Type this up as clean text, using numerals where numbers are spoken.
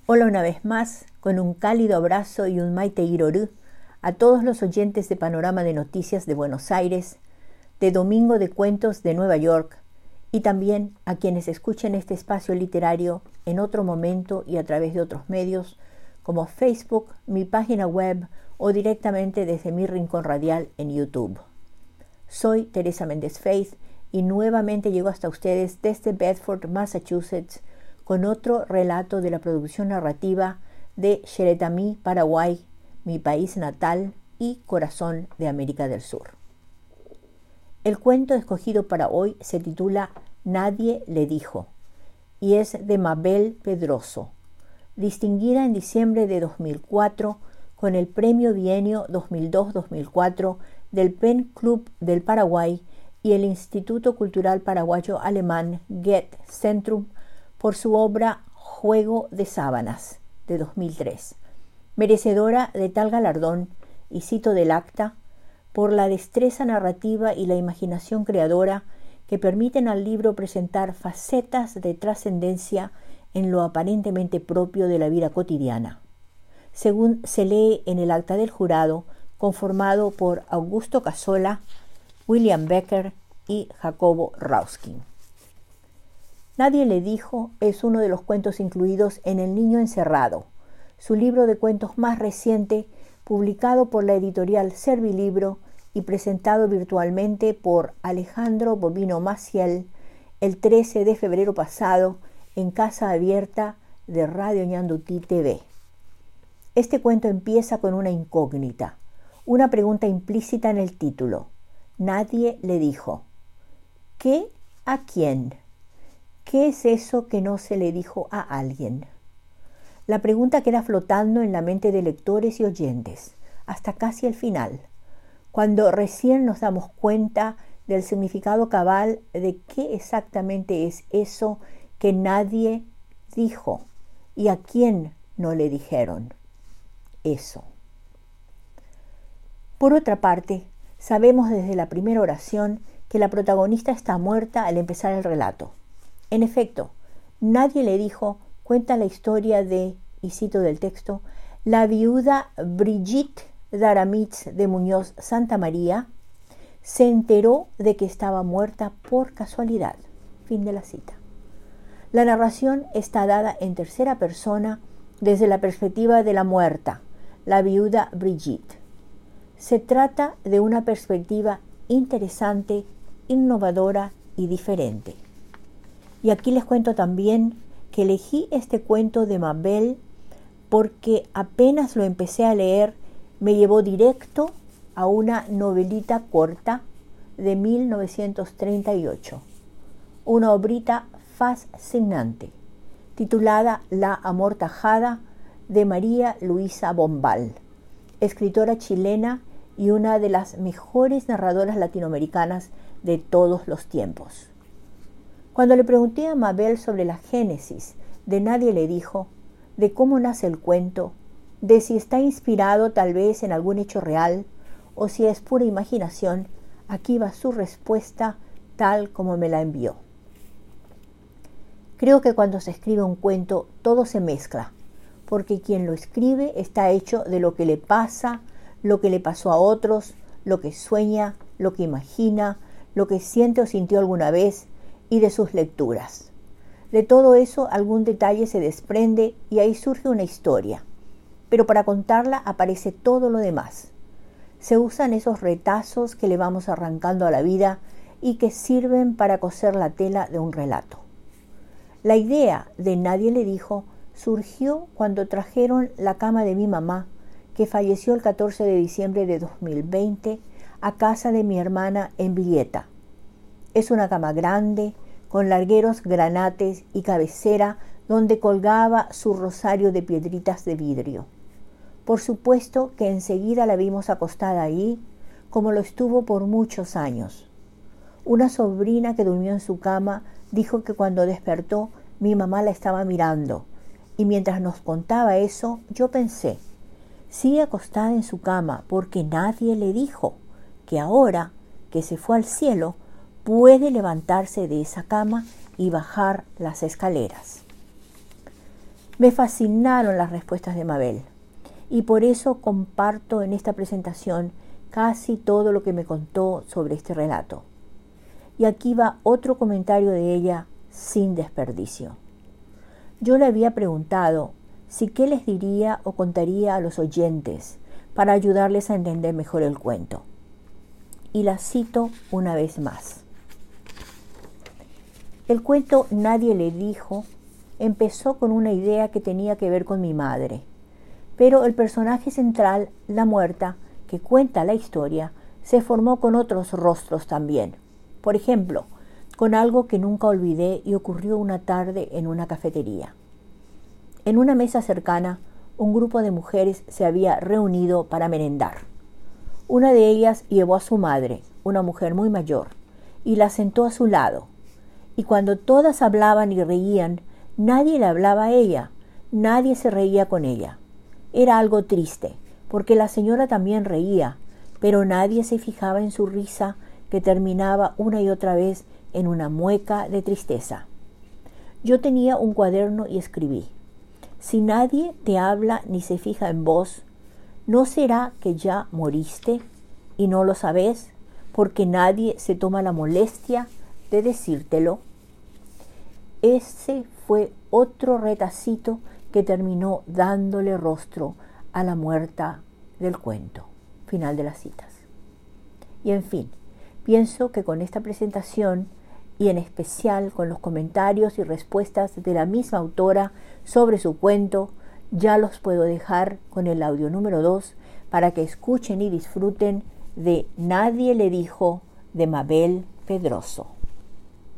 Hola una vez más, con un cálido abrazo y un maite iroru a todos los oyentes de Panorama de Noticias de Buenos Aires, de Domingo de Cuentos de Nueva York, y también a quienes escuchen este espacio literario en otro momento y a través de otros medios, como Facebook, mi página web o directamente desde mi rincón radial en YouTube. Soy Teresa Méndez Faith y nuevamente llego hasta ustedes desde Bedford, Massachusetts, con otro relato de la producción narrativa de Xeretamí, Paraguay, mi país natal y corazón de América del Sur. El cuento escogido para hoy se titula Nadie le dijo y es de Mabel Pedroso, distinguida en diciembre de 2004 con el Premio Bienio 2002-2004 del Pen Club del Paraguay y el Instituto Cultural Paraguayo Alemán Goethe Centrum por su obra Juego de Sábanas, de 2003, merecedora de tal galardón, y cito del acta, por la destreza narrativa y la imaginación creadora que permiten al libro presentar facetas de trascendencia en lo aparentemente propio de la vida cotidiana, según se lee en el acta del jurado, conformado por Augusto Casola, William Becker y Jacobo Rauskin. Nadie le dijo es uno de los cuentos incluidos en El Niño Encerrado, su libro de cuentos más reciente, publicado por la editorial Servilibro y presentado virtualmente por Alejandro Bovino Maciel el 13 de febrero pasado en Casa Abierta de Radio Ñandutí TV. Este cuento empieza con una incógnita, una pregunta implícita en el título. Nadie le dijo. ¿Qué a quién? ¿Qué es eso que no se le dijo a alguien? La pregunta queda flotando en la mente de lectores y oyentes, hasta casi el final, cuando recién nos damos cuenta del significado cabal de qué exactamente es eso que nadie dijo y a quién no le dijeron eso. Por otra parte, sabemos desde la primera oración que la protagonista está muerta al empezar el relato. En efecto, Nadie le dijo cuenta la historia de, y cito del texto, la viuda Brigitte Daramitz de Muñoz Santa María se enteró de que estaba muerta por casualidad. Fin de la cita. La narración está dada en tercera persona desde la perspectiva de la muerta, la viuda Brigitte. Se trata de una perspectiva interesante, innovadora y diferente. Y aquí les cuento también que elegí este cuento de Mabel porque apenas lo empecé a leer me llevó directo a una novelita corta de 1938, una obrita fascinante titulada La Amortajada de María Luisa Bombal, escritora chilena y una de las mejores narradoras latinoamericanas de todos los tiempos. Cuando le pregunté a Mabel sobre la génesis de Nadie le dijo, de cómo nace el cuento, de si está inspirado tal vez en algún hecho real o si es pura imaginación, aquí va su respuesta tal como me la envió. Creo que cuando se escribe un cuento todo se mezcla, porque quien lo escribe está hecho de lo que le pasa, lo que le pasó a otros, lo que sueña, lo que imagina, lo que siente o sintió alguna vez, y de sus lecturas. De todo eso algún detalle se desprende y ahí surge una historia, pero para contarla aparece todo lo demás. Se usan esos retazos que le vamos arrancando a la vida y que sirven para coser la tela de un relato. La idea de Nadie le dijo surgió cuando trajeron la cama de mi mamá, que falleció el 14 de diciembre de 2020, a casa de mi hermana en Villeta. Es una cama grande, con largueros granates y cabecera donde colgaba su rosario de piedritas de vidrio. Por supuesto que enseguida la vimos acostada ahí, como lo estuvo por muchos años. Una sobrina que durmió en su cama dijo que cuando despertó mi mamá la estaba mirando, y mientras nos contaba eso, yo pensé, sigue acostada en su cama porque nadie le dijo que ahora que se fue al cielo, puede levantarse de esa cama y bajar las escaleras. Me fascinaron las respuestas de Mabel y por eso comparto en esta presentación casi todo lo que me contó sobre este relato. Y aquí va otro comentario de ella sin desperdicio. Yo le había preguntado si qué les diría o contaría a los oyentes para ayudarles a entender mejor el cuento. Y la cito una vez más. El cuento Nadie le dijo empezó con una idea que tenía que ver con mi madre, pero el personaje central, la muerta, que cuenta la historia, se formó con otros rostros también. Por ejemplo, con algo que nunca olvidé y ocurrió una tarde en una cafetería. En una mesa cercana, un grupo de mujeres se había reunido para merendar. Una de ellas llevó a su madre, una mujer muy mayor, y la sentó a su lado. Y cuando todas hablaban y reían, nadie le hablaba a ella, nadie se reía con ella. Era algo triste, porque la señora también reía, pero nadie se fijaba en su risa que terminaba una y otra vez en una mueca de tristeza. Yo tenía un cuaderno y escribí: si nadie te habla ni se fija en vos, ¿no será que ya moriste y no lo sabés porque nadie se toma la molestia de decírtelo? Ese fue otro retacito que terminó dándole rostro a la muerta del cuento. Final de las citas. Y en fin, pienso que con esta presentación y en especial con los comentarios y respuestas de la misma autora sobre su cuento, ya los puedo dejar con el audio número 2 para que escuchen y disfruten de Nadie le dijo de Mabel Pedroso.